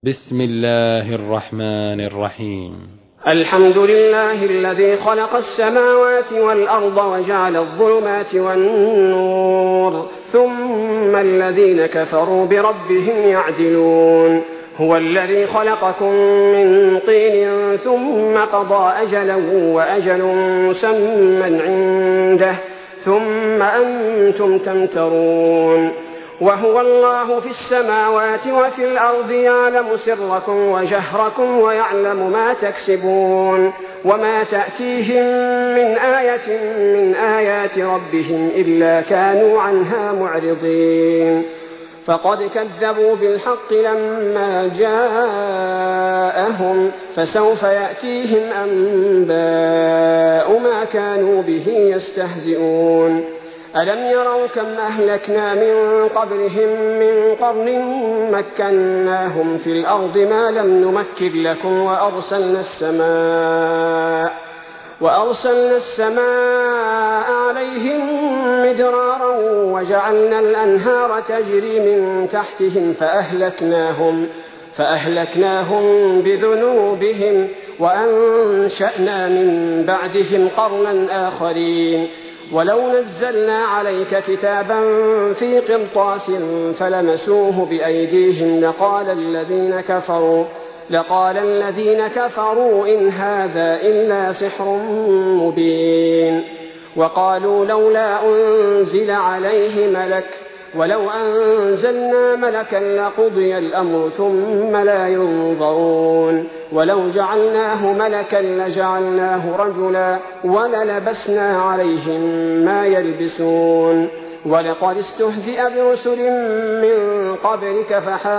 بسم الله الرحمن الرحيم. الحمد لله الذي خلق السماوات والأرض وجعل الظلمات والنور ثم الذين كفروا بربهم يعدلون. هو الذي خلقكم من طين ثم قضى أجلا وأجل مسمى عنده ثم أنتم تمترون. وهو الله في السماوات وفي الأرض يعلم سركم وجهركم ويعلم ما تكسبون وما تأتيهم من آية من آيات ربهم إلا كانوا عنها معرضين. فقد كذبوا بالحق لما جاءهم فسوف يأتيهم أنباء ما كانوا به يستهزئون. ألم يروا كم أهلكنا من قبلهم من قرن مكناهم في الأرض ما لم نمكن لكم وأرسلنا السماء عليهم مدرارا وجعلنا الأنهار تجري من تحتهم فأهلكناهم بذنوبهم وأنشأنا من بعدهم قرنا آخرين. ولو نزلنا عليك كتابا في قرطاس فلمسوه بأيديهم لقال الذين كفروا إن هذا إلا سحر مبين. وقالوا لولا أنزل عليه ملك ولو أنزلنا ملكا لقضي الأمر ثم لا ينظرون. ولو جعلناه ملكا لجعلناه رجلا وللبسنا عليهم ما يلبسون. ولقد استهزئ برسل من قبلك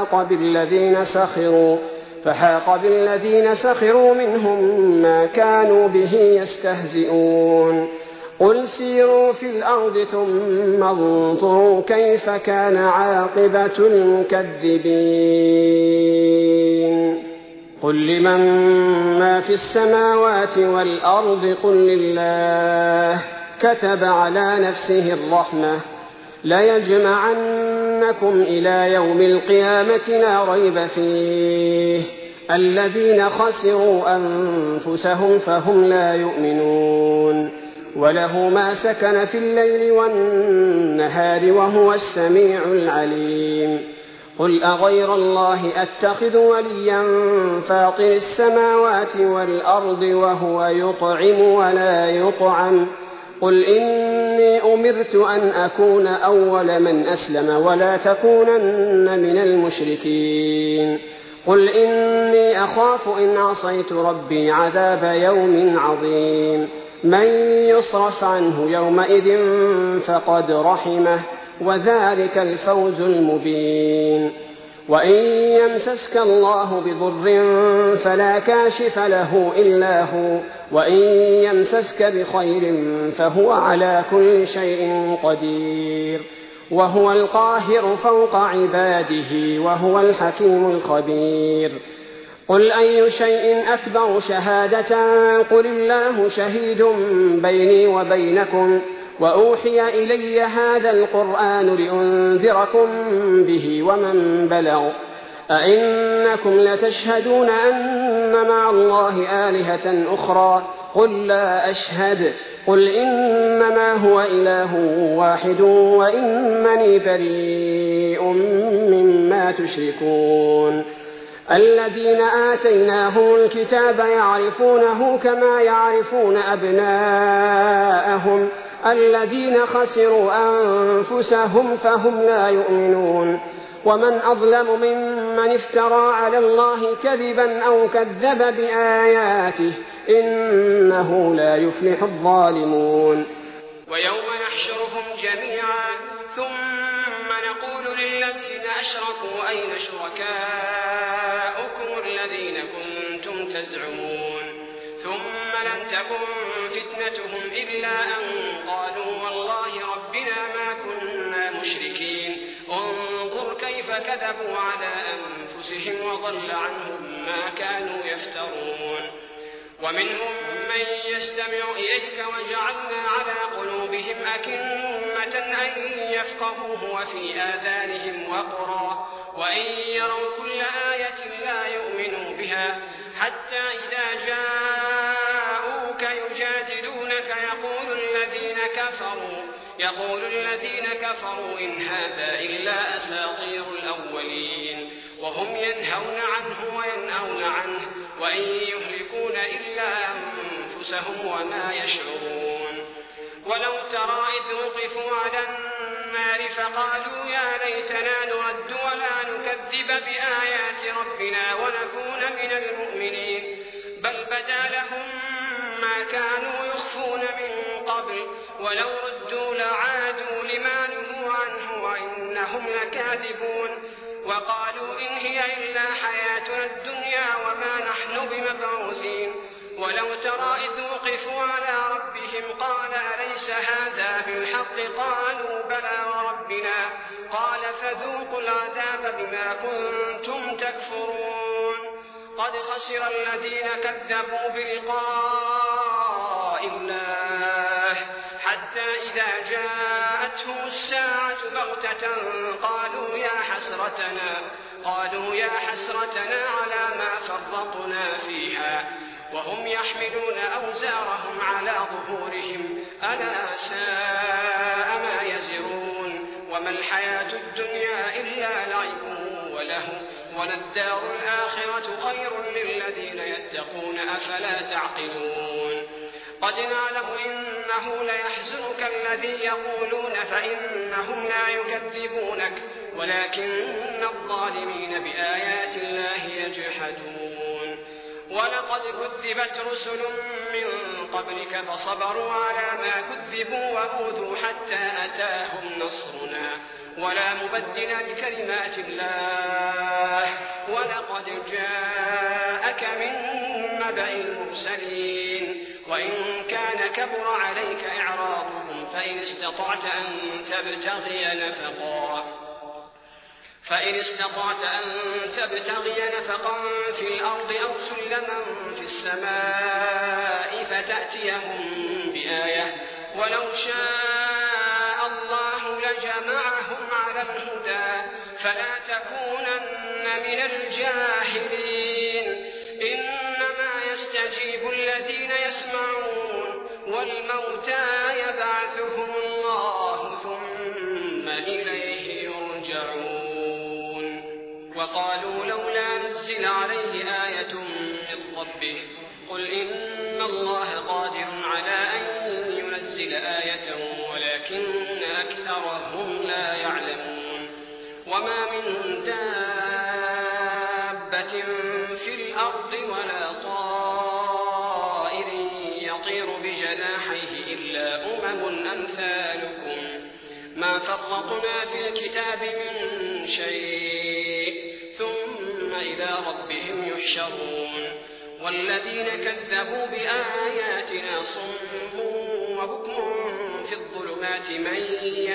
فحاق بالذين سخروا منهم ما كانوا به يستهزئون. قل سيروا في الأرض ثم انظروا كيف كان عاقبة المكذبين. قل لمن ما في السماوات والأرض قل لله كتب على نفسه الرحمة ليجمعنكم إلى يوم القيامة لا ريب فيه الذين خسروا أنفسهم فهم لا يؤمنون. وله ما سكن في الليل والنهار وهو السميع العليم. قل أغير الله أتخذ وليا فاطر السماوات والأرض وهو يطعم ولا يطعم. قل إني أمرت أن أكون أول من أسلم ولا تكونن من المشركين. قل إني أخاف إن عصيت ربي عذاب يوم عظيم. من يصرف عنه يومئذ فقد رحمه وذلك الفوز المبين. وإن يمسسك الله بضر فلا كاشف له إلا هو وإن يمسسك بخير فهو على كل شيء قدير وهو القاهر فوق عباده وهو الحكيم الخبير. قل أي شيء أكبر شهادة قل الله شهيد بيني وبينكم وأوحي إلي هذا القرآن لأنذركم به ومن بلغ. أئنكم لتشهدون أن مع الله آلهة أخرى قل لا أشهد. قل إنما هو إله واحد وإنني بريء مما تشركون. الذين آتيناهم الكتاب يعرفونه كما يعرفون أبناءهم الذين خسروا أنفسهم فهم لا يؤمنون. ومن أظلم ممن افترى على الله كذبا أو كذب بآياته إنه لا يفلح الظالمون. ويوم نحشرهم جميعا ثم نقول للذين أشركوا أين شركاؤكم الذين كنتم تزعمون ثم لم تكن فتنتهم إلا أن قالوا والله ربنا ما كنا مشركين. انظر كيف كذبوا على أنفسهم وضل عنهم ما كانوا يفترون. ومنهم من يستمع إليك وجعلنا على قلوبهم أكنة أن يفقهوه وفي آذانهم وقرا وإن يروا كل آية لا يقول الذين كفروا إن هذا إلا أساطير الأولين وهم ينهون عنه وينأون عنه وإن يهلكون إلا أنفسهم وما يشعرون. ولو ترى إذ وقفوا على النار فقالوا يا ليتنا نرد ولا نكذب بآيات ربنا ونكون من المؤمنين بل بدا لهم ما كانوا يخفون من قبل ولو ردوا لعادوا لما نهوا عنه وإنهم لكاذبون. وقالوا إن هي إلا حياتنا الدنيا وما نحن بمبعوثين. ولو ترى إذ وقفوا على ربهم قال أليس هذا بالحق قالوا بلى وربنا قال فذوقوا العذاب بما كنتم تكفرون. قد خسر الذين كذبوا بلقاء الله حتى إذا جاءتهم الساعة بغتة قالوا يا حسرتنا على ما فرطنا فيها وهم يحملون أوزارهم على ظهورهم ألا ساء ما يزرون. وما الحياة الدنيا إلا لعب وله وللدار الآخرة خير للذين يتقون أفلا تعقلون. قد نعلم إنه ليحزنك الذي يقولون فإنهم لا يكذبونك ولكن الظالمين بآيات الله يجحدون. ولقد كذبت رسل من قبلك فصبروا على ما كذبوا وأوذوا حتى أتاهم نصرنا ولا مبدل لكلمات الله ولقد جاءك من نبأ المرسلين. وإن كان كبر عليك إعراضهم فإن استطعت أن تبتغي نفقا في الأرض أو سلما في السماء فتأتيهم بآية ولو شاء الله لجمعهم على الهدى فلا تكونن من الجاهلين. إنما يستجيب الذين يسمعون والموتى يبعثهم الله ثم إليه يرجعون. وقالوا لولا نزل عليه آية من ربه قل إن الله قادر على أن ينزل آية ولكن أكثرهم لا يعلمون. وما من دابة في الأرض ولا طائر يطير بجناحيه إلا أمثالكم ما فرطنا في الكتاب من شيء ثم إلى ربهم يحشرون. والذين كذبوا بآياتنا صم وبكم في الظلمات من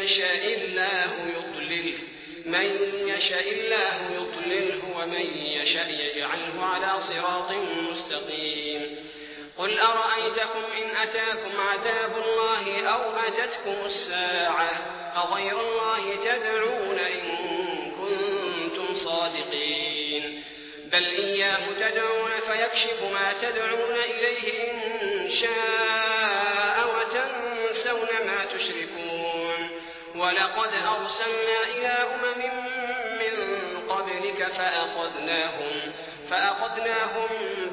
يشاء الله يضلله ومن يشاء يجعله على صراط مستقيم. قل أرأيتكم إن أتاكم عذاب الله أو أتتكم الساعة أغير الله تدعون إن كنتم صادقين بل إياه تدعون فيكشف ما تدعون إليه إن شاء وتنسون ما تشركون. ولقد أرسلنا إلى أمم من قبلك فأخذناهم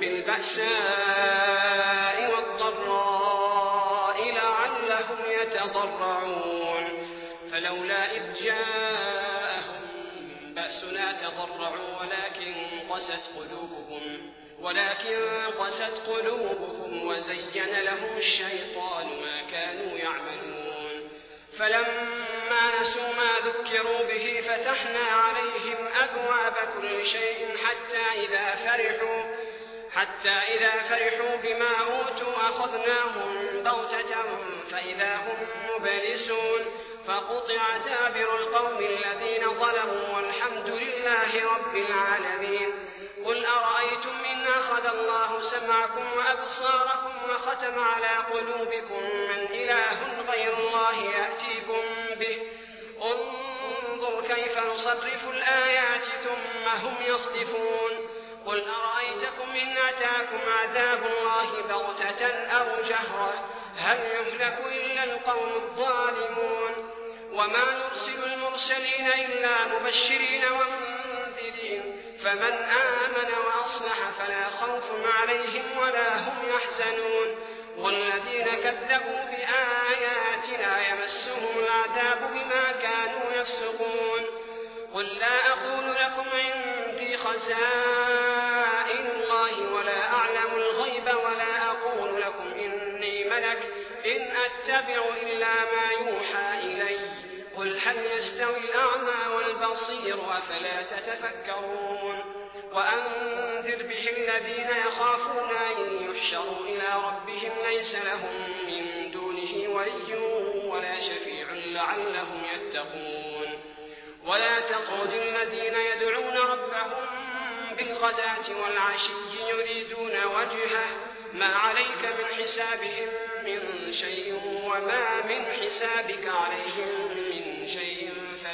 بالبأساء والضراء لعلهم يتضرعون. فلولا إذ جاءهم بأسنا تضرعوا ولكن قست قلوبهم وزين لهم الشيطان ما كانوا يعملون. فلما نسوا ما ذكروا به فتحنا عليهم أبواب كل شيء حتى إذا فرحوا بما أوتوا أخذناهم بغتة فإذا هم مبلسون. فقطع دابر القوم الذين ظلموا والحمد لله رب العالمين. قل أرأيتم إن أخذ الله سمعكم وأبصاركم وختم على قلوبكم من إله غير الله يأتيكم به انظر كيف نصرف الآيات ثم هم يصدفون. قل أرأيتكم إن أتاكم عذاب الله بغتة أو جهرة هل يهلك إلا القوم الظالمون وما نرسل المرسلين إلا مبشرين ومنذرين فمن آمن وأصلح فلا خوف عليهم ولا هم يحزنون والذين كذبوا بآياتنا يمسهم العذاب بما كانوا يفسقون قل لا أقول لكم عندي خزائن الله ولا أعلم الغيب ولا أقول لكم إني ملك إن أتبع إلا ما يوحى إلي قل هل يستوي الأعمى والبصير أفلا تتفكرون وأنذر به الذين يخافون أن يحشروا إلى ربهم ليس لهم من دونه ولي ولا شفيع لعلهم يتقون ولا تطرد الذين يدعون ربهم بالغداة والعشي يريدون وجهه ما عليك من حسابهم من شيء وما من حسابك عليهم من شيء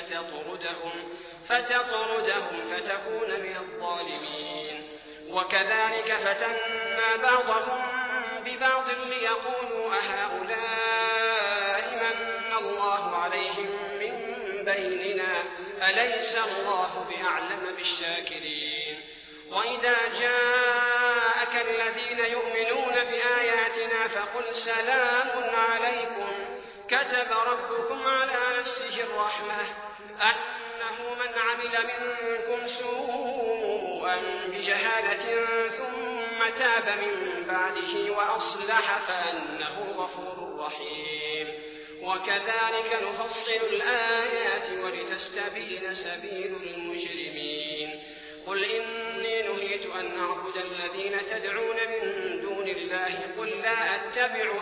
فتطردهم فتكون من الظالمين وكذلك فتنا بعضهم ببعض ليقولوا أهؤلاء من الله عليهم من بيننا أليس الله بأعلم بالشاكرين وإذا جاءك الذين يؤمنون بآياتنا فقل سلام عليكم كتب ربكم على نفسه الرحمة أنه من عمل منكم سوءا بجهالة ثم تاب من بعده وأصلح فأنه غفور رحيم وكذلك نفصل الآيات ولتستبين سبيل المجرمين قل إني نهيت أن أعبد الذين تدعون من دون الله قل لا أتبع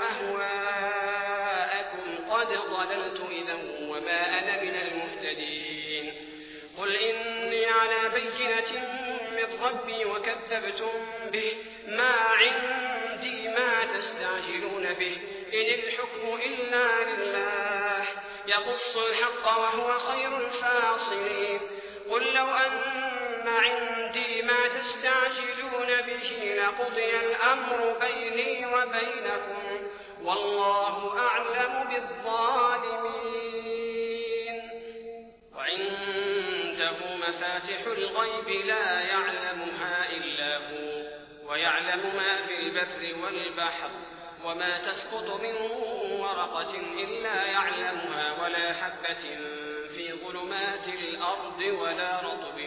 أهواءكم قد ضللت إذا وما أنا من المهتدين قل إني على بينة من ربي وكذبتم به ما عندي ما تستعجلون به إن الحكم إلا لله يقص الحق وهو خير الفاصلين قل لو أن عندي ما تستعجلون به لقضي الأمر بيني وبينكم والله أعلم بالظالمين وعنده مفاتح الغيب لا يعلمها إلا هو ويعلم ما في البر والبحر وما تسقط من ورقة إلا يعلمها ولا حبة في ظلمات الأرض ولا رطب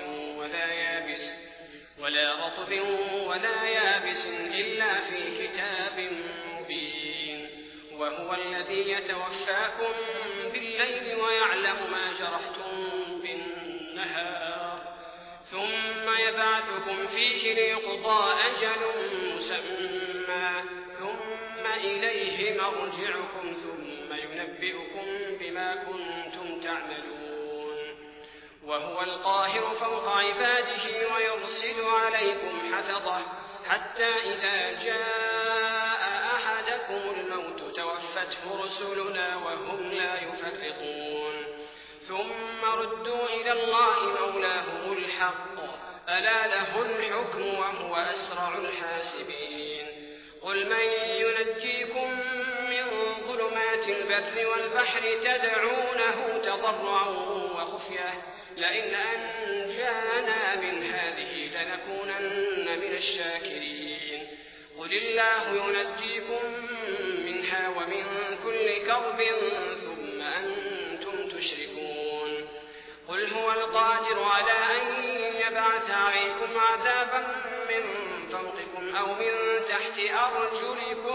ولا يابس إلا في كتاب مبين وهو الذي يتوفاكم بالليل ويعلم ما جرحتم بالنهار ثم يبعثكم فيه ليقضى أجل مسمى ثم إليه مرجعكم ثم ينبئكم بما كنتم تعملون وهو القاهر فوق عباده ويرسل عليكم حفظه حتى إذا جاء أحدكم الموت توفته رسلنا وهم لا يفرطون ثم ردوا إلى الله مولاهم الحق ألا له الحكم وهو أسرع الحاسبين قل من ينجيكم من ظلمات البر والبحر تدعونه تضرعا وخفية لئن أنجانا من هذه لنكونن من الشاكرين قل الله ينجيكم منها ومن كل كرب ثم أنتم تشركون قل هو القادر على أن يبعث عليكم عذابا من فوقكم أو من تحت أرجلكم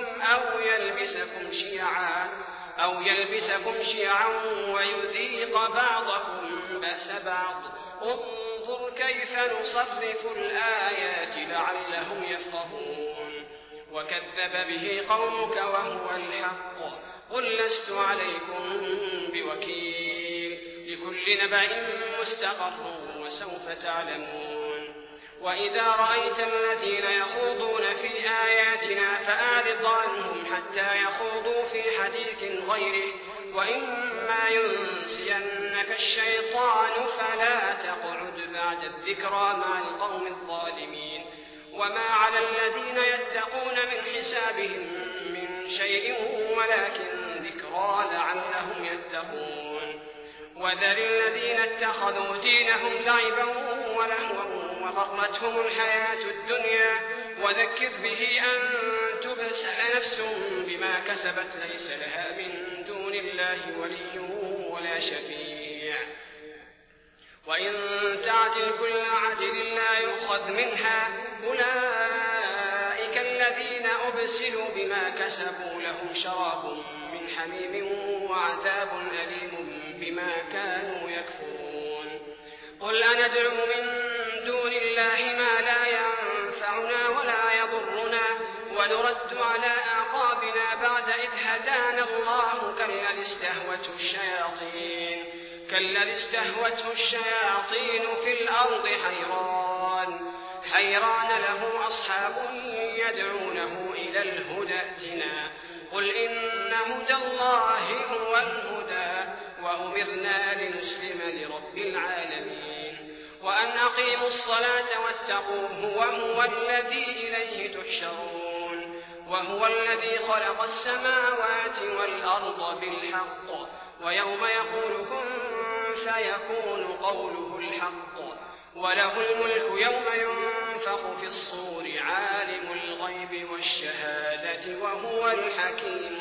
أو يلبسكم شيعا ويذيق بعضكم بأس بعض انظر كيف نصرف الآيات لعلهم يفقهون وكذب به قومك وهو الحق قل لست عليكم بوكيل لكل نبأ مستقر وسوف تعلمون وإذا رأيت الذين يخوضون في آياتنا فأعرض عنهم حتى يخوضوا في حديث غيره وإما ينسينك الشيطان فلا تقعد بعد الذكرى مع القوم الظالمين وما على الذين يتقون من حسابهم من شيء ولكن ذكرى لعلهم يتقون وذر الذين اتخذوا دينهم لعبا ولهوا وغرتهم الحياة الدنيا وذكر به أن تبسل نفس بما كسبت ليس لها من دون الله ولي ولا شفيع وإن تعدل كل عدل لا يؤخذ منها أولئك الذين أبسلوا بما كسبوا لهم شراب من حميم وعذاب أليم بما كانوا يكفرون قل أندعو من دون الله ما لا ينفعنا ولا يضرنا ونرد على أعقابنا بعد إذ هدانا الله كالذي استهوته الشياطين في الأرض حيران له أصحاب يدعونه إلى الهدى ائتنا قل إن هدى الله هو الهدى وأمرنا لنسلم لرب العالمين وأن أقيموا الصلاة واتقوه وهو الذي إليه تحشرون وهو الذي خلق السماوات والأرض بالحق ويوم يقول كن فيكون قوله الحق وله الملك يوم ينفخ في الصور عالم الغيب والشهادة وهو الحكيم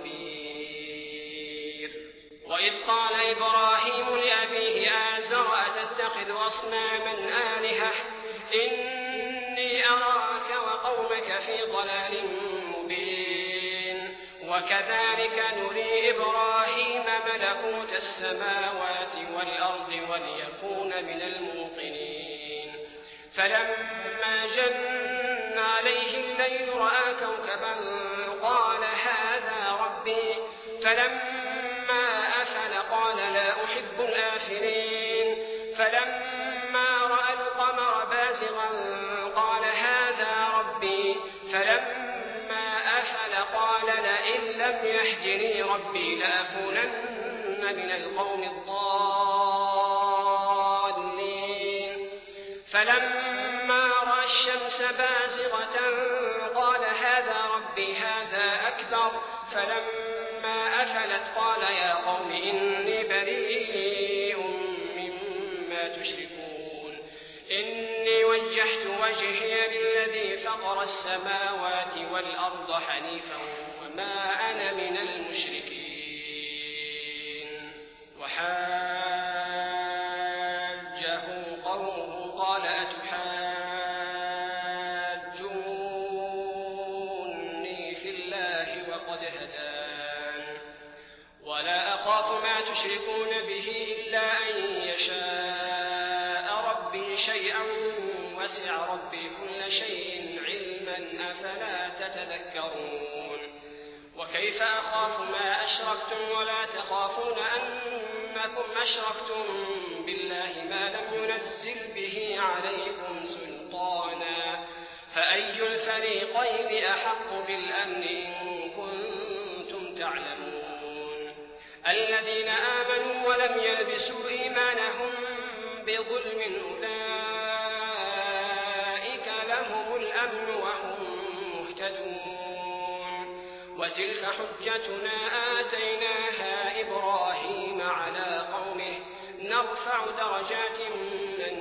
الخبير وإذ قال إبراهيم لأبيه آزر أتتخذ أصناما آلهة إني أراك وقومك في ضلال مبين وكذلك نري إبراهيم ملكوت السماوات والأرض وليكون من الموقنين فلما جن عليه الليل رأى كوكبا قال هذا ربي فلما أفل قال لا أحب الآفلين فلما رأى القمر بازغا قال هذا ربي فلما أفل قال لئن لم يهدني ربي لأكونن من القوم الضالين فلما رأى الشمس بازغة قال هذا ربي هذا أكبر فلما أفلت قال يا قوم إني بريء مما تشركون إني وجهت وجهي للذي فطر السماوات والأرض حنيفا وما أنا من المشركين وحاجه قومه قال أتحاجوني في الله وقد هدان ولا أخاف ما تشركون به إلا أن يشاء ربي شيئا وسع ربي كل شيء علما أفلا تتذكرون وكيف أخاف ما أشركتم ولا تخافون أنكم أشركتم بالله ما لم ينزل به عليكم سلطانا فأي الفريقين أحق بالأمن إن كنتم تعلمون الذين آمنوا ولم يلبسوا إيمانهم بظلم أولئك لهم الأمن وهم مهتدون وتلك حجتنا آتيناها إبراهيم على قومه نرفع درجات من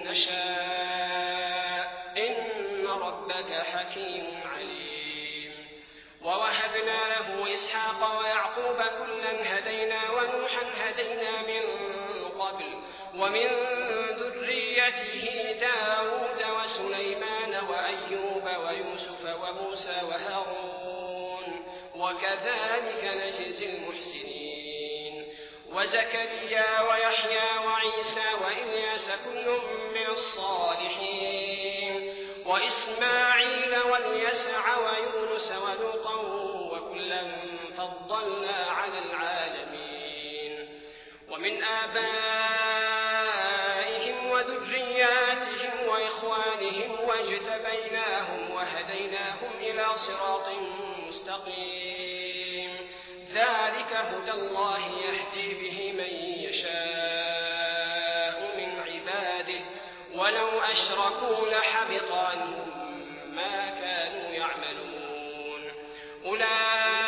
نشاء إن ربك حكيم عليم ووهبنا له إسحاق ويعقوب كلا هدينا ونوحا هدينا من قبل ومن ذريته داود وسليمان وأيوب ويوسف وموسى وهارون وكذلك نجزي المحسنين وزكريا ويحيى وعيسى وإلياس كل من الصالحين وإسماعيل واليسع ويونس ولوطا وكلا فضلنا على العالمين ومن آبائهم وذرياتهم وإخوانهم واجتبيناهم وهديناهم إلى صراط مستقيم ذلك هدى الله يهدي به من يشاء من عباده ولو أشركوا لحبط عنهم ما كانوا يعملون أولئك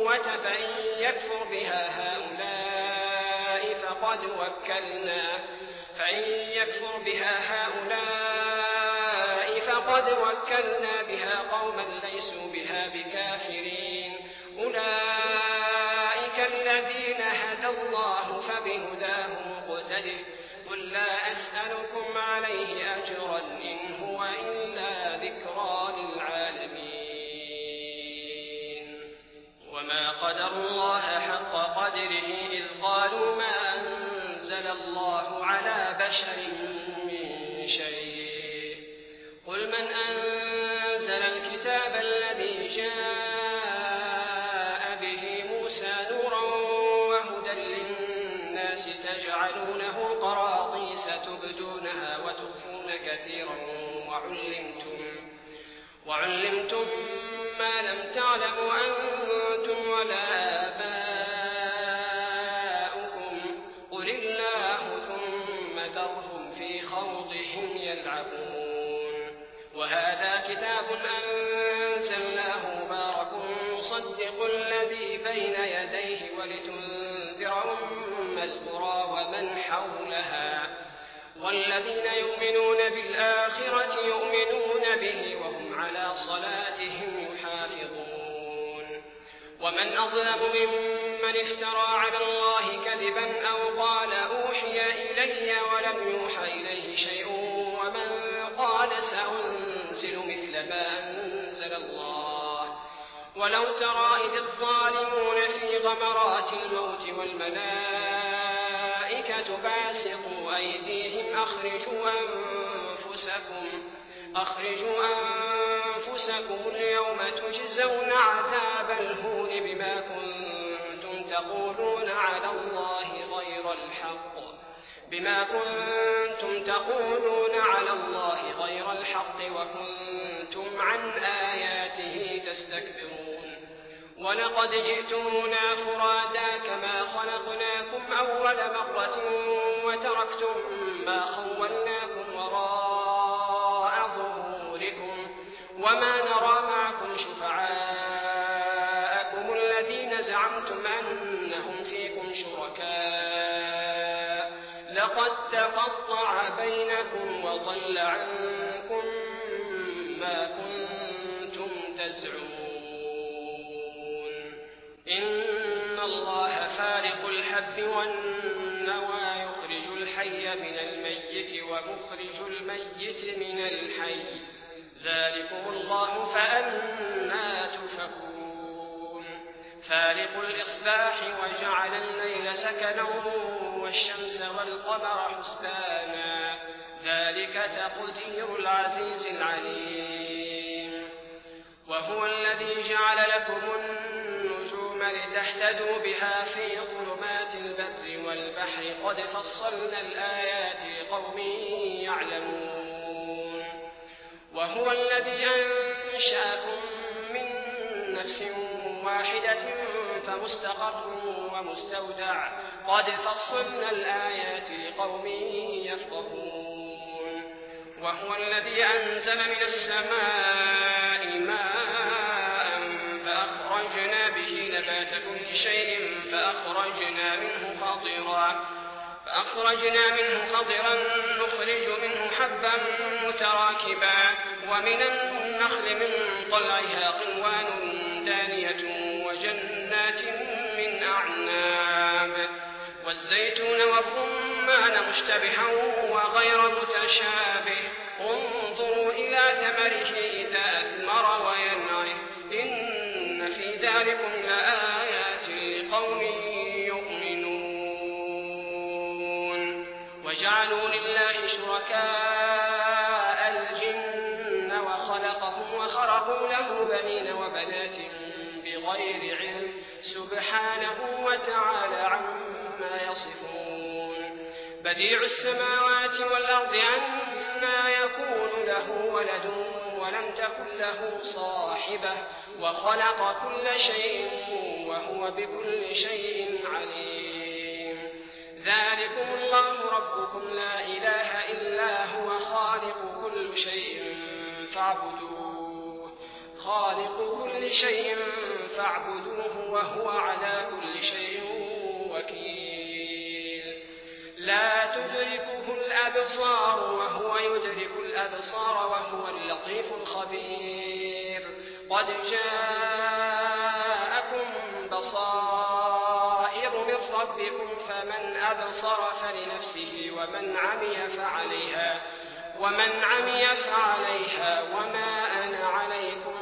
القوة فإن يكفر بها هؤلاء فقد وكلنا بها قوما ليسوا بها بكافرين أولئك الذين هدى الله فبهداه مقتده قل لا أسألكم عليه أجرا إن هو إلا ذكرى للعالمين وما قدروا الله حق قدره إذ قالوا ما أنزل الله على بشر من شيء قل من أنزل الكتاب الذي جاء به موسى نورا وهدى للناس تجعلونه قراطيس تبدونها وتخفون كثيرا وعلمتم ما لم تعلموا أنتم ولا آباؤكم قل الله ثم ذرهم في خوضهم يلعبون وهذا كتاب أنزلناه مبارك مصدق الذي بين يديه ولتنذر أم القرى ومن حولها والذين يؤمنون بالآخرة يؤمنون به وهم على صلاتهم يحافظون ومن أظلم ممن افترى على الله كذبا أو قال أوحي إلي ولم يوحى إليه شيء ومن قال سأنزل مثل ما أنزل الله ولو ترى إذ الظالمون في غمرات الموت والملائكة باسطوا أيديهم أخرجوا أنفسكم اليوم تجزون عذاب الهون بما كنتم تقولون على الله غير الحق وكنتم عن آياته تستكبرون ولقد جئتمونا فرادا كما خلقناكم أول مرة وتركتم ما خولناكم وراء ظهوركم وما نرى معكم شفعاءكم الذين زعمتم أنهم فيكم شركاء لقد تقطع بينكم وضل عنكم ما كنتم تزعمون إن الله فارق الحب والنوى يخرج الحي من الميت ومخرج الميت من الحي ذلكم الله فأنى تؤفكون فارق الإصباح وجعل الليل سكنا والشمس والقمر حسبانا ذلك تقدير العزيز العليم وهو الذي جعل لكم النجوم لتهتدوا بها في ظلمات البر والبحر قد فصلنا الآيات لقوم يعلمون وهو الذي أنشأكم من نفس واحدة فمستقر ومستودع قد فصلنا الآيات لقوم يفقهون وهو الذي أنزل من السماء ماء فأخرجنا به نبات كل شيء فأخرجنا منه خضرا نخرج منه حبا متراكبا ومن النخل من طلعها قنوان دانية وجنات من أعناب والزيتون والرمان مشتبها وغير متشابه انظروا إلى ثمره إذا أثمر وينعه إن في ذلكم لآيات لقوم يؤمنون وجعلوا لله شركاء الجن وخلقهم وخرقوا له بنين وبنات بغير علم سبحانه وتعالى عما يصفون بديع السماوات والأرض أنى يكون له ولد ولم تكن له صاحبة وخلق كل شيء وهو بكل شيء عليم ذلكم الله ربكم لا إله إلا هو خالق كل شيء فاعبدوه وهو على كل شيء وكيل. لا تدركه الأبصار وهو يدرك الأبصار وهو اللطيف الخبير. قد جاءكم بصائر من ربكم فمن أبصر فلنفسه ومن عمي فعليها وما أنا عليكم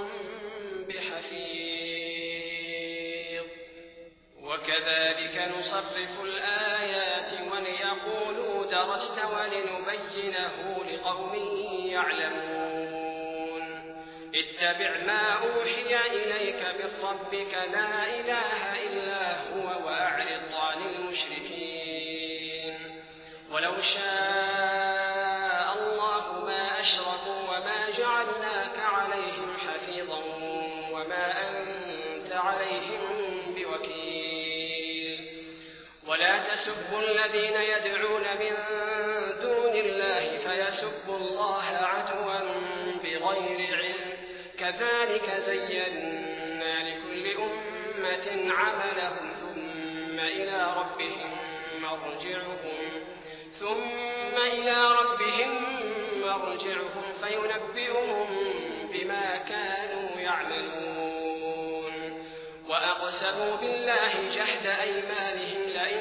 بحفيظ. وكذلك نصرف الآيات وليقولوا درست ولنبينه لقوم يعلمون. اتبع ما أوحي إليك من ربك لا إله إلا هو وأعرض عن المشركين. ولو شاء الله ما أشركوا وما جعلناك عليهم حفيظا وما أنت عليهم بوكيل. ولا تسبوا الذين يدعون من دون الله فيسبوا الله عدوا بغير علم. كذلك زينا لكل أمة عملهم ثم إلى ربهم مرجعهم فينبئهم بما كانوا يعملون. وأقسموا بالله جهد أيمانهم لئن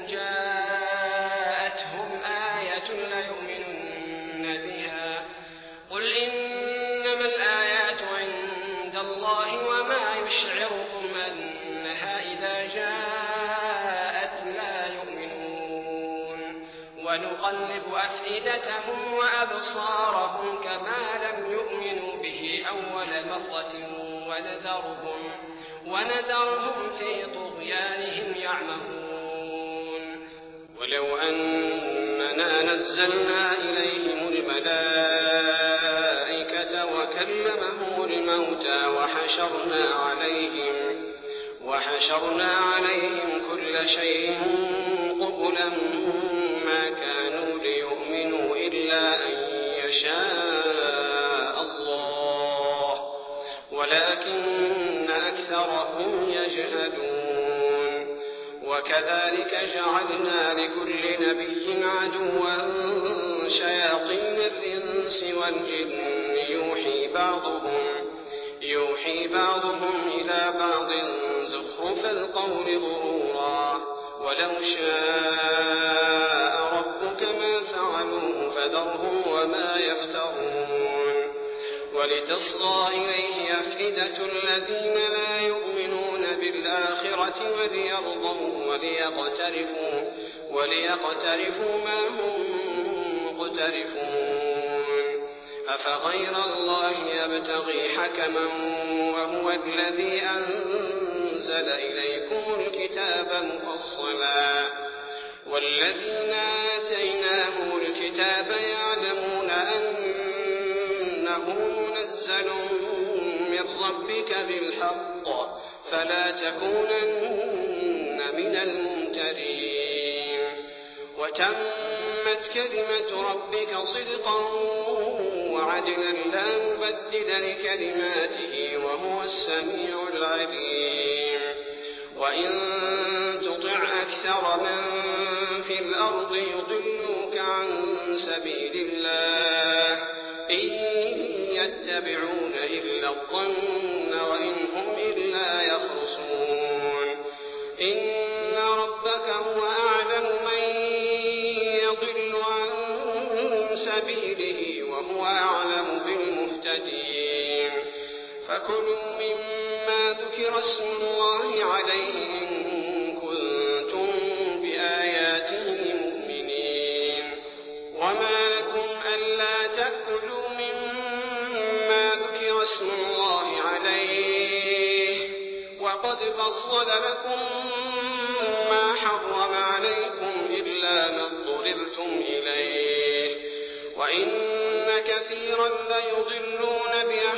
جاءتهم آية ليؤمنن بها. قل إنما الآيات عند الله وما يشعركم أنها إذا جاءت لا يؤمنون. ونقلب أفئدتهم وأبصارهم كما لم يؤمنوا به أول مرة ونذرهم في طغيانهم يعمهون. ولو أننا نزلنا إليهم الملائكة وكلمهم الموتى وحشرنا عليهم كل شيء قبلا ما كانوا ليؤمنوا إلا أن يشاء الله ولكن أكثرهم يجهلون. وكذلك جعلنا لكل نبي عدوا شياطين الإنس والجن يوحي بعضهم إلى بعض زخرف القول غرورا. ولو شاء ربك ما فعلوه فذرهم وما يفترون. ولتصغى إليه أفئدة الذين لا يؤمنون بالآخرة وليقترفوا ما هم مقترفون. أفغير الله يبتغي حكما وهو الذي أنزل إليكم الكتاب مفصلا. والذين آتيناهم الكتاب يعلمون أنه منزل من ربك بالحق فلا تكونن من الممترين. وتمت كلمة ربك صدقا وعدلا لا مبدل لكلماته وهو السميع العليم. وإن تطع أكثر من في الأرض يضلوك عن سبيل الله إن يتبعون إلا الظن وإن هم إلا يخرصون. إن ربك هو أعلم من يضل عن سبيله وهو أعلم بالمهتدين. فكلوا مما ذكر اسم الله عليه إن كنتم بآياته مؤمنين. وما لكم ألا تأكلوا مما ذكر اسم الله عليه وقد فصل لكم ما حرم عليكم إلا ما اضطررتم إليه. وإن كثيرا ليضلون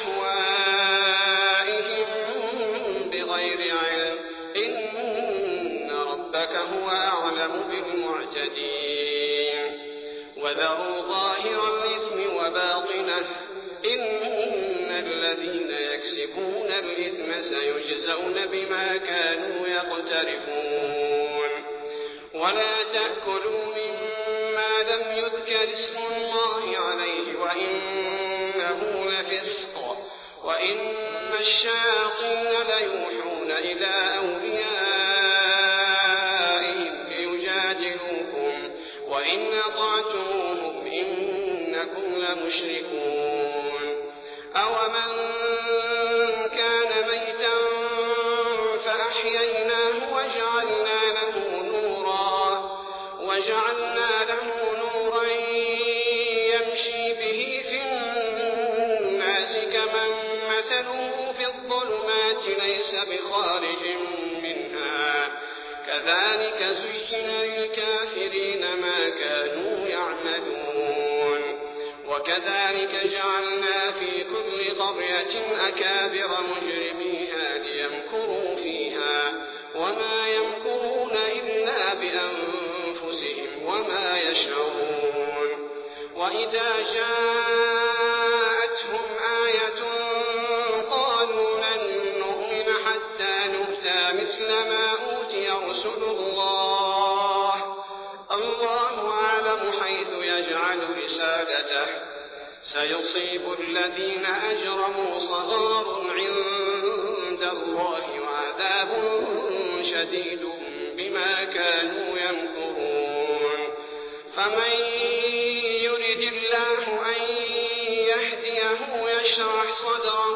بأهوائهم بغير علم. إن ربك هو أعلم بالمعتدين. وذروا ظاهر الإثم وباطنه إن الذين يكسبون يسبقون الإثم سيجزون بما كانوا يقترفون ولا تأكلوا مما لم يذكر اسم الله عليه وإنه لفسق وإن الشياطين ليوحون إلى أوليائهم ليجادلوكم وإن أطعتموهم إنكم لمشركون أومن كان ميتا فأحييناه وجعلنا له نورا يمشي به في الناس كمن مثله في الظلمات ليس بخارج منها كذلك زين للكافرين ما كانوا يعملون وكذلك جعلنا في كل قرية أكابر مجرميها ليمكروا فيها وما يمكرون إلا بأنفسهم وما يشعرون وإذا جاءتهم آية قالوا لن نؤمن حتى نؤتى مثل ما أوتي رسل الله أعلم حيث يجعل رسالته سيصيب الذين أجرموا صغار عند الله وعذاب شديد بما كانوا يمكرون فمن يرد الله أن يهديه يشرح صدره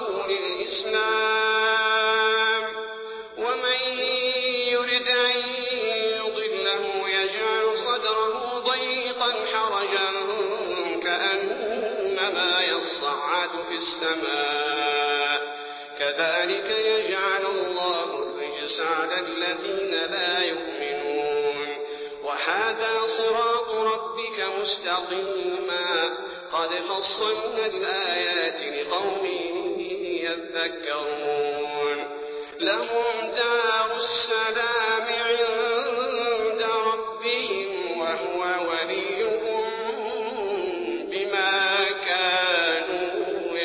للإسلام ومن يرد أن يضله يجعل صدره ضيقا حرجا كأنما يصعد في السماء كذلك يجعل الله الرجس على الذين لا يؤمنون وهذا صراط ربك مستقيما قد فصلنا الآيات لقوم يذكرون لهم دار السلام عند ربهم وهو وليهم بما كانوا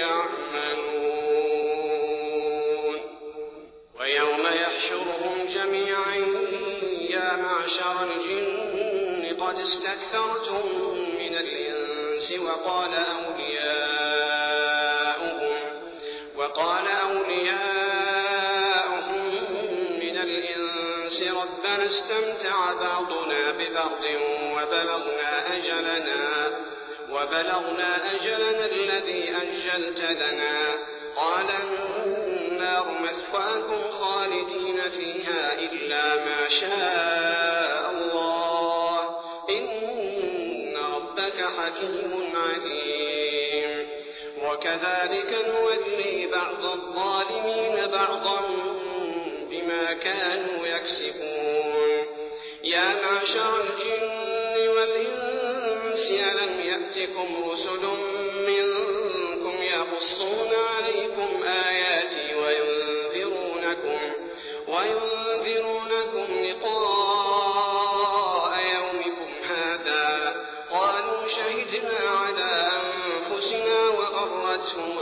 يعملون ويوم يحشرهم جميعا يا معشر الجن قد استكثرتم من الإنس وقال أولياؤهم من الإنس ربنا استمتع بعضنا ببعض وبلغنا أجلنا الذي أجلت لنا قال النار مثواكم خالدين فيها إلا ما شاء الله إن ربك حكيم عليم وكذلك نولي بعض الظالمين بعضا بما كانوا يكسبون يا معشر الجن والإنس ألم يأتكم رسل منكم يقصون عليكم آياتي وينذرونكم لقاء يومكم هذا قالوا شهدنا على أنفسنا وغرتهم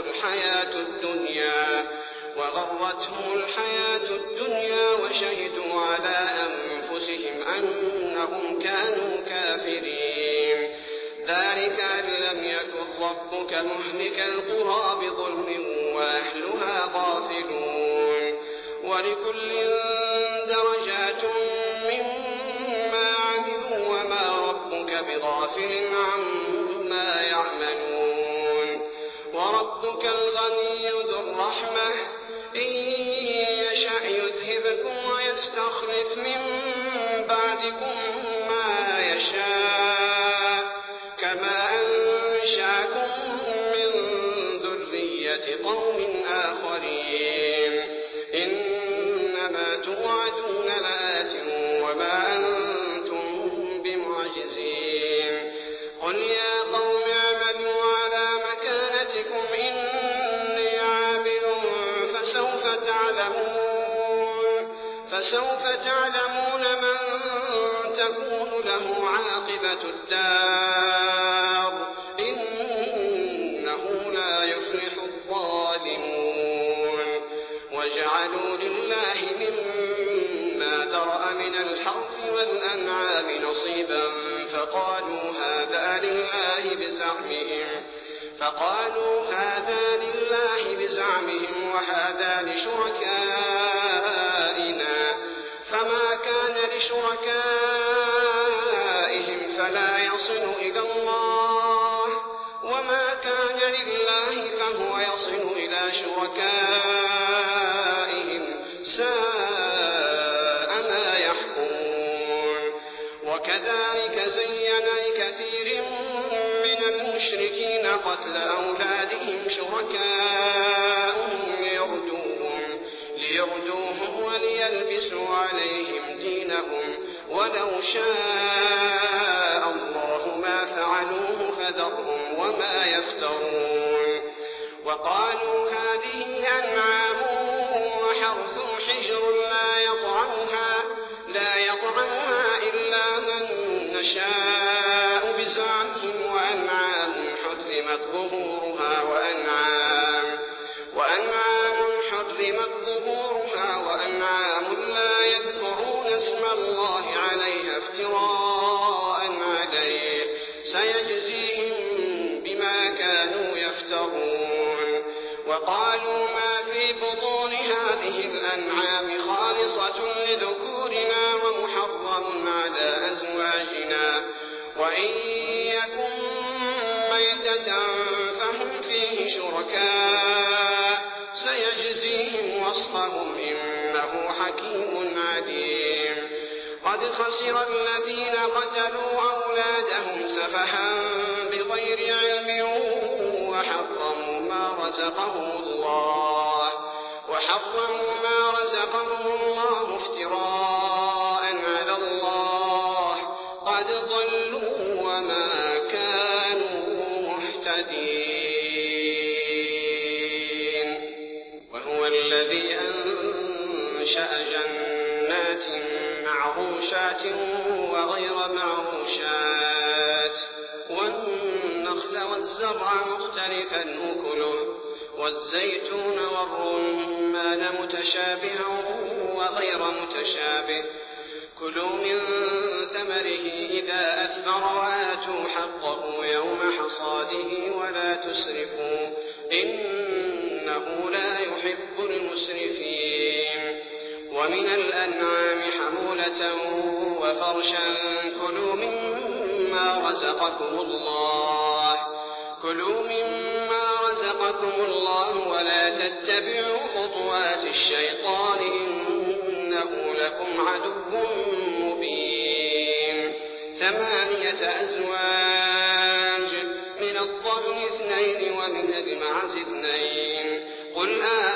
الحياة الدنيا وشهدوا على أنفسهم أنهم كانوا كافرين ذلك أن لم يكن ربك مهلك القرى بظلم وأهلها غافلون ولكل درجات مما عملوا وما ربك بغافل عما يعملون وربك الغني ذو الرحمة إن يشأ يذهبكم ويستخلف من بعدكم ما يشاء كما أنشأكم من ذرية قوم آخرين إنما توعدون لآت وما أنتم بمعجزين قل يا قوم اعملوا على مكانتكم إني عامل فسوف تعلمون من تكون له عاقبة الدار إنه لا يفلح الظالمون فقالوا هذا لله بزعمهم وهذا لشركائنا فما كان لشركائهم فلا يصل إلى الله وما كان لله فهو يصل إلى شركائهم ساء ما يحكمون. وكذلك زين لكثير من المشركين قتل أولادهم شركاءهم ليردوهم وليلبسوا عليهم دينهم ولو شاء الله ما فعلوه فذرهم وما يفترون. وقالوا هذه أنعام وحرث حجر لا يطعمها إلا من نشاء بزعمهم وأنعام حرمت ظهورها وأنعام لا يذكرون اسم الله عليها افتراء عليه سيجزيهم بما كانوا يفترون. وقالوا ما في بطون هذه الأنعام خالصة لذكورنا ومحرم على أزواجنا وإن يكن ميتة فهم فيه شركاء سيجزيهم وصفهم إنه حكيم عليم. قد خسر الذين قتلوا أولادهم سفها بغير علم وحرموا ما رزقهم الله افتراء على الله قد ضلوا وما كانوا مهتدين. وهو الذي أنشأ جنات معروشات وغير معروشات والنخل والزرع مختلفا أكله والزيتون والرمان متشابها وغير متشابه كلوا من ثمره إذا أثمر وآتوا حقه يوم حصاده ولا تسرفوا إنه لا يحب المسرفين. ومن الأنعام حمولة وفرشا كلوا مما رزقكم الله ولا تتبعوا خطوات الشيطان إنه لكم عدو مبين. 8 أزواج من الضأن 2 ومن المعز 2 قل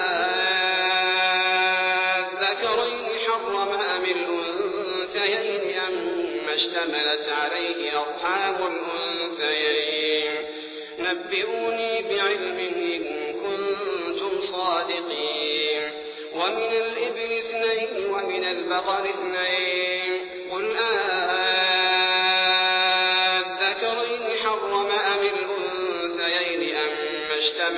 الذكرين حرم أم الأنثيين أما اشتملت عليه أرحام الأنثيين نبئوني بعلم إن كنتم صادقين. ومن الإبل 2 ومن البقر 2 قل الذكرين حرم أم الأنثيين أما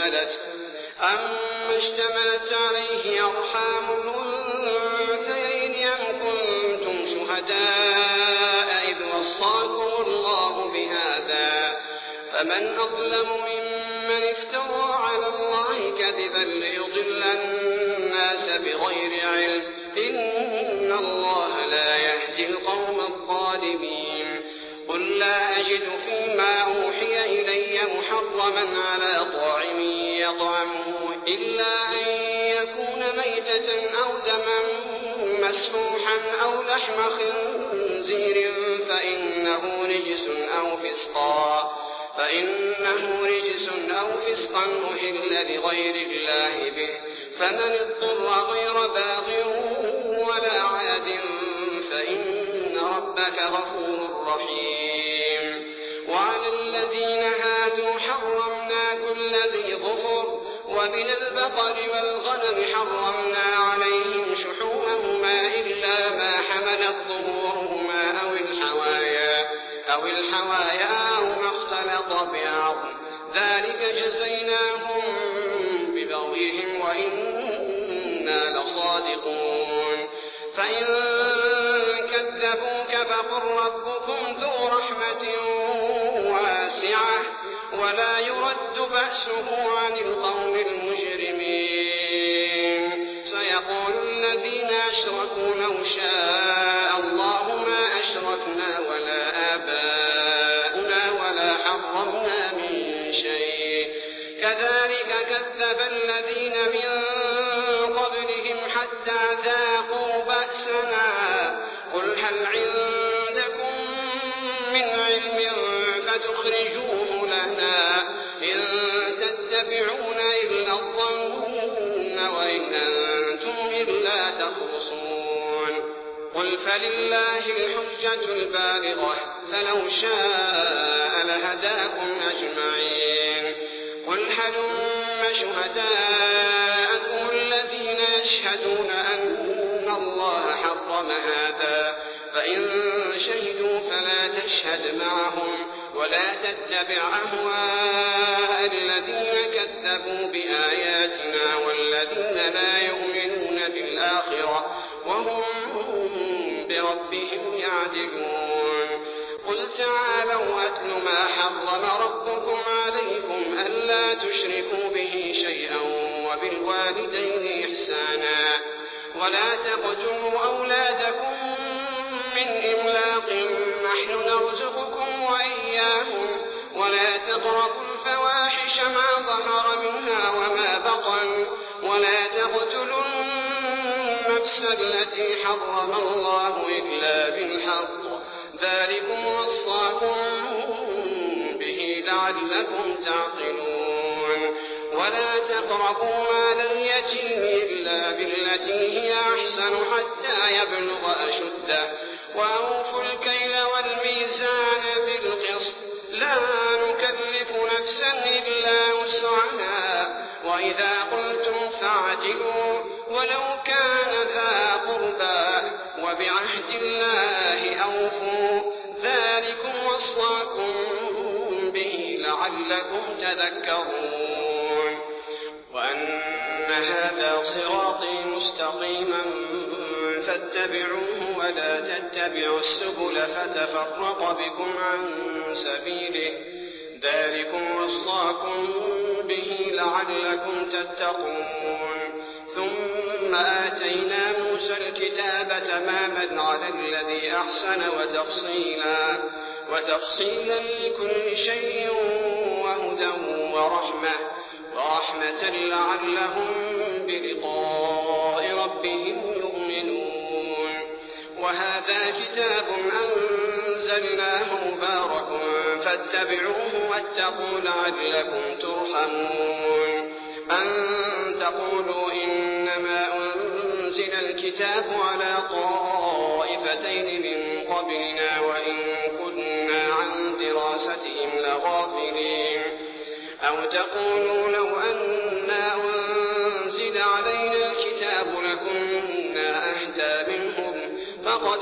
اشتملت عليه أرحام الأنثيين أم كنتم شهداء إذ وصاكم الله بهذا فمن أظلم ممن افترى على الله كذبا ليضل الناس بغير علم إن الله لا يهدي القوم الظالمين. قل لا أجد فيما أوحي إلي محرما على طاعم يطعمه إلا أن يكون ميتة أو دما مسفوحا أو لحم خنزير فإنه رجس أو فسقا أهل لغير الله به فمن اضطر غير باغ ولا عاد فإن ربك غفور رحيم. وعلى الذين هادوا حرمنا كل ذي ظفر ومن البقر والغنم حرمنا عليهم شحومهما إلا ما حملت ظهورهما أو الحوايا أو ما اختلط بعظم ذلك جزيناهم ببغيهم وإنا لصادقون. فإن كذبوك فقل ربكم ذو رحمة ولا يرد بأسه عن القوم المجرمين. سيقول الذين أشركوا لو شاء الله ما أشركنا ولا آباؤنا ولا حرمنا من شيء كذلك كذب الذين من قبلهم حتى ذاقوا بأسنا قل هل عندكم من علم فتخرجوه لنا إن تتبعون إلا الظن وإن أنتم إلا تخرصون قل فلله الحجة البالغة فلو شاء لهداكم أجمعين قل هلم شهداءكم الذين يشهدون أن الله حرم هذا فإن شهدوا فلا تشهد معهم ولا تتبع أهواء الذين كذبوا بآياتنا والذين لا يؤمنون بالآخرة وهم بربهم يعدلون قل تعالوا أتل ما حرم ربكم عليكم ألا تشركوا به شيئا وبالوالدين إحسانا ولا تقتلوا أولادكم من إملاق نحن نرزقكم وإياهم ولا تقربوا الفواحش ما ظهر منها وما بطن ولا تقتلوا النفس التي حرم الله إلا بالحق ذلكم وصاكم به لعلكم تعقلون ولا تقربوا مال اليتيم إلا بالتي هي أحسن حتى يبلغ أشده وأوفوا الكيل والميزان بالقسط لا نكلف نفسا إلا وسعها وإذا قلتم فاعدلوا ولو كان ذا قربى وبعهد الله أوفوا ذلكم وصاكم به لعلكم تذكرون وأن هذا صراطي مستقيما فاتبعوه ولا تتبعوا السبل فتفرق بكم عن سبيله ذلكم وصاكم به لعلكم تتقون ثم آتينا موسى الكتاب تماما على الذي أحسن وتفصيلا لكل شيء وهدى ورحمة لعلهم بلقاء ربهم يؤمنون وهذا كتاب أنزلناه مبارك فاتبعوه واتقوا لعلكم ترحمون أن تقولوا إنما أنزل الكتاب على طائفتين من قبلنا وإن كنا عن دراستهم لغافلين أو تقولوا لو أنا أنزل علينا الكتاب لكنا أهدى منهم فقد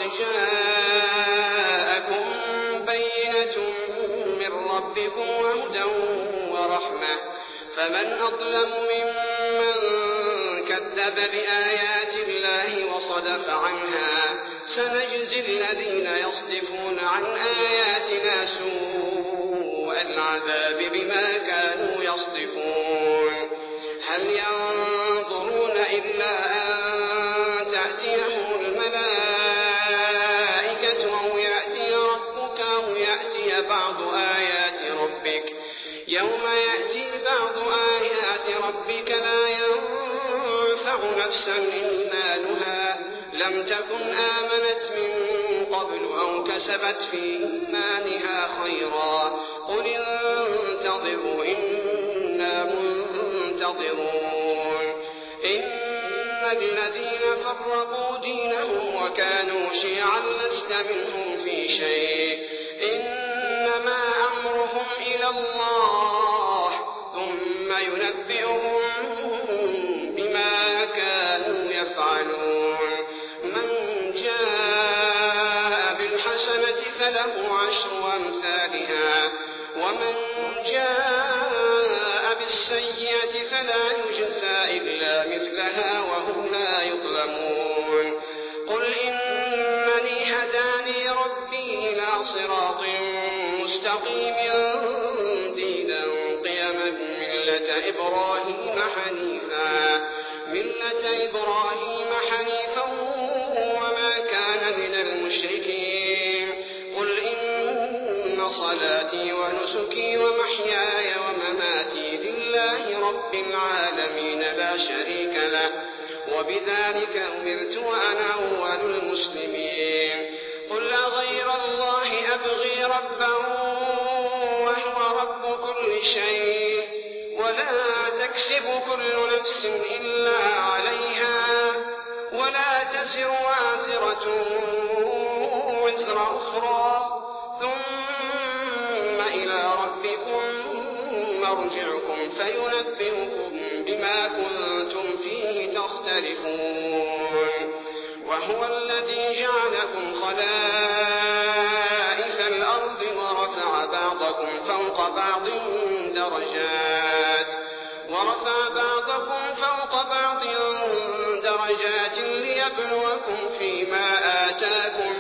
جاءكم بينة من ربكم وهدى ورحمة فمن أظلم ممن كذب بآيات الله وصدف عنها سنجزي الذين يصدفون عن آياتنا سوء العذاب بما كانوا يصدفون هل ينظرون إلا أن تأتيهم الملائكة أو يأتي ربك أو يأتي بعض آيات ربك يوم يأتي بعض آيات ربك لا ينفع نفسا إيمانها لم تكن آمنت من قبل أو كسبت في إيمانها خيرا قل انتظروا إنا منتظرون إن الذين فرقوا دينهم وكانوا شيعا لست منهم في شيء إنما أمرهم إلى الله ثم ينبئهم بما كانوا يفعلون من جاء بالحسنة فله 10 أمثالها ومن جاء بالسيئة فلا يجزى إلا مثلها وهم لا يظلمون قل إنني هداني ربي إلى صراط مستقيم دينا ملة إبراهيم حنيفا وما كان من المشركين قل إن صلاتي ونسكي ومحياي ومماتي لله رب العالمين لا شريك له وبذلك أمرت وأنا أول المسلمين قل أغير الله أبغي ربا وهو رب كل شيء ولا تكسب كل نفس إلا عليها ولا تزر وازرة وزر أخرى ثم إلى ربكم مرجعكم فينبئكم بما كنتم فيه تختلفون وهو الذي جعلكم خلائف الأرض ورفع بعضكم فوق بعض درجات ليبلوكم فيما آتاكم